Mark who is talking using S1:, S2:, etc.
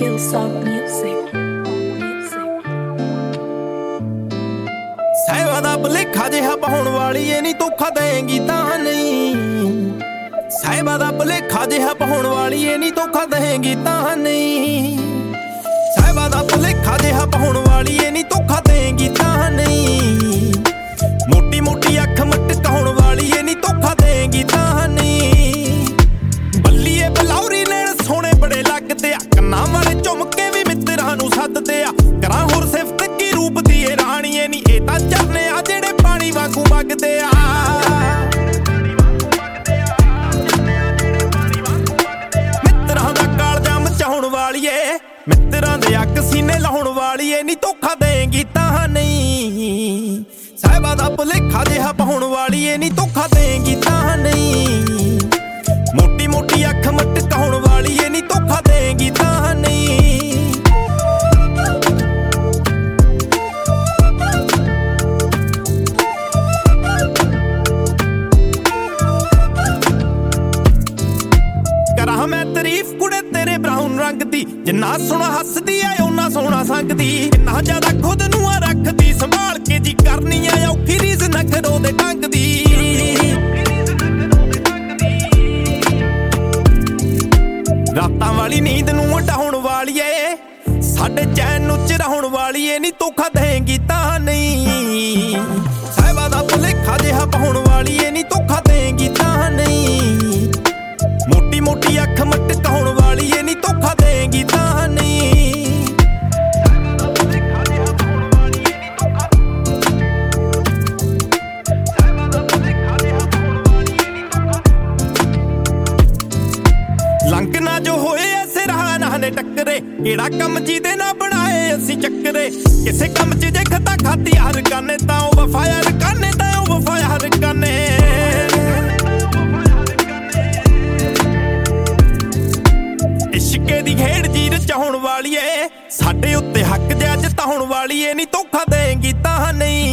S1: Killsong Music.
S2: ਸਹਿਵਾ ਦਾ ਭੁਲੇਖਾ ਜਿਹਾ ਪਾਉਣ ਵਾਲੀ ਏ ਨੀ ਧੋਖਾ ਦੇਂਗੀ ਤਾਂ ਨਹੀਂ। ਸਹਿਵਾ ਦਾ ਭੁਲੇਖਾ ਜਿਹਾ ਪਾਉਣ ਵਾਲੀ ਏ ਨੀ ਧੋਖਾ ਦੇਂਗੀ ਤਾਂ ਨਹੀਂ। ਸਹਿਵਾ ਦਾ ਭੁਲੇਖਾ ਜਿਹਾ ਪਾਉਣ ਵਾਲੀ ਏ ਨੀ ਧੋਖਾ ਦੇਂਗੀ ਤਾਂ ਨਹੀਂ। ਮੋਟੀ ਮੋਟੀ ਅੱਖ ਮਟਕਾਉਣ ਵਾਲੀ ਏ ਨੀ ਧੋਖਾ ਦੇਂਗੀ ਤਾਂ ਨਹੀਂ। ਬੱਲੀਏ ਬਲੌਰੀ ਨੈਣ ਸੋਹਣੇ ਬੜੇ ਲੱਗਦੇ ਆ, ਕੰਨਾਂ ਵਾਲੇ ਝੁਮਕੇ ਵੀ ਮਿੱਤਰਾਂ ਨੂੰ ਸੱਦਦੇ ਆ। ਕਰਾਂ ਹੋਰ ਸਿਫਤ ਕੀ ਰੂਪ ਦੀ ਏ ਰਾਣੀ ਏ ਨੀ, ਇਹ ਤਾਂ ਝਰਨੇ ਆ ਜਿਹੜੇ ਪਾਣੀ ਵਾਂਗੂ ਵਗਦੇ ਆ। ਮਿੱਤਰਾਂ ਦਾ ਕਾਲਜਾ ਮਚਾਉਣ ਵਾਲੀ ਏ, ਮਿੱਤਰਾਂ ਦੇ ਅੱਗ ਸੀਨੇ ਲਾਉਣ ਵਾਲੀ ਏ ਨੀ ਧੋਖਾ ਦੇਂਗੀ ਤਾਂ ਨਹੀਂ। ਸਾਹਿਬਾ ਦਾ ਭੁਲੇਖਾ ਜਿਹਾ ਪਾਉਣ ਵਾਲੀ ਏ ਨੀ ਧੋਖਾ ਦੇਂਗੀ ਤਾਂ ਨਹੀਂ। ਮੋਟੀ ਮੋਟੀ ਅੱਖ ਮਟਕਾਉਣ ਵਾਲੀ ਏ ਨੀ ਧੋਖਾ ਦੇਂਗੀ ਤਾਂ ਨਹੀਂ। ਕਰਾਂ ਮੈਂ ਤਾਰੀਫ ਕੁੜੇ ਤੇਰੇ ਬਰਾਊਨ ਰੰਗ ਦੀ, ਜਿੰਨਾ ਸੋਹਣਾ ਹੱਸਦੀ ਐ ਓਨਾ ਸੋਹਣਾ ਸੰਗਦੀ। ਇੰਨਾ ਜ਼ਿਆਦਾ ਖੁਦ ਨੂੰ ਆ ਰੱਖਦੀ ਸੰਭਾਲ ਕੇ, ਜੀ ਕਰਨੀ ਆ ਔਖੀ ਰੀਸ ਨਖਰੋ ਦੇ ਢੰਗ ਦੀ। ਰਾਤਾਂ ਵਾਲੀ ਨੀਂਦ ਨੂੰ ਉਡਾਉਣ ਵਾਲੀ ਏ, ਸਾਡੇ ਚੈਨ ਨੂੰ ਚਿਰਾਉਣ ਵਾਲੀ ਏ ਨੀ ਧੋਖਾ ਦੇਂਗੀ ਤਾਂ ਨਹੀਂ। ਸਾਹਿਬਾ ਦਾ ਭੁਲੇਖਾ ਜਿਹਾ ਪਾਉਣ ਵਾਲੀ ਏ ਨੀ ਧੋਖਾ ਦੇਂਗੀ ਤਾਂ ਨਹੀਂ। ਮੋਟੀ ਮੋਟੀ ਅੱਖ ਮਟਕਾਉਣ ਵਾਲੀ ਏ ਨੀ ਧੋਖਾ ਦੇਂਗੀ ਤਾਂ ਨਹੀਂ। ਲੰਘ ਨਾ ਜੋ ਹੋਏ ਐਸੇ ਰਾਹ ਨਾ ਨੇ ਟੱਕਰੇ, ਕਿਹੜਾ ਕੰਮ ਜਿਹਦੇ ਨਾ ਬਣਾਏ ਅਸੀਂ ਚੱਕਰੇ। ਕਿਸੇ ਕੰਮ 'ਚ ਜੇ ਖਤਾ ਖਾਤੀ ਹਰ ਕਾਨੇ ਤਾਂ ਉਹ ਵਫਾ ਯਾਰ ਕਾਨੇ, ਤਾਂ ਉਹ ਵਫਾ ਯਾਰ ਕਾਨੇ। ਇਸ਼ਕੇ ਦੀ ਖੇਡ ਜੀ ਰਚਾਉਣ ਵਾਲੀ ਏ, ਸਾਡੇ ਉੱਤੇ ਹੱਕ ਦੇ ਅੱਜ ਤਾਉਣ ਵਾਲੀ ਏ ਨੀ ਧੋਖਾ ਦੇਂਗੀ ਤਾਂ ਨਹੀਂ।